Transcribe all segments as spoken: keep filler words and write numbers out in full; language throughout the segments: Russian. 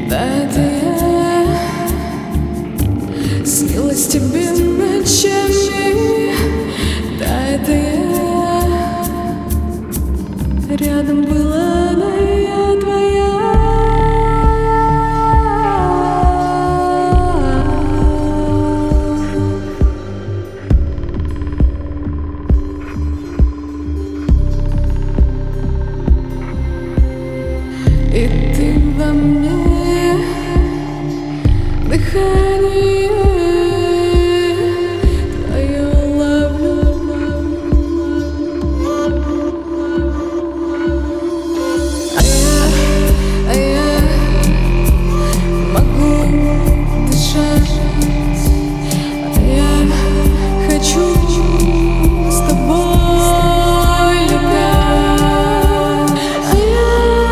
Да, это я снилась тебе ночами. Да, это я рядом была, но я твоя. И ты во мне дыхание твое ловлю. А я, а я могу дышать. А я хочу с тобой летать. А я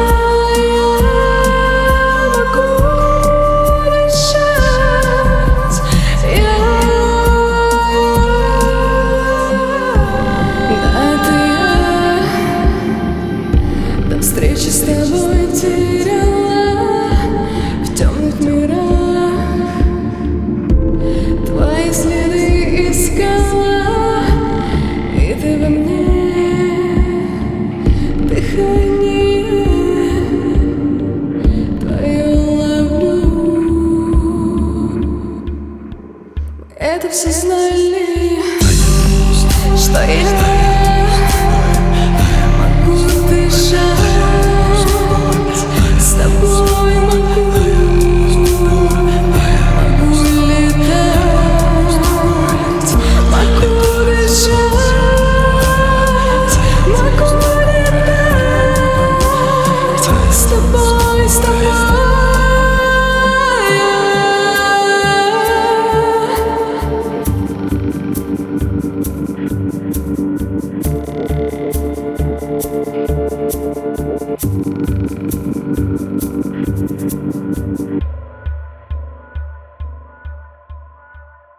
встречи с тобой теряла в темных мирах, твои следы искала, и ты во мне дыхание твое ловлю. Это все знали, что я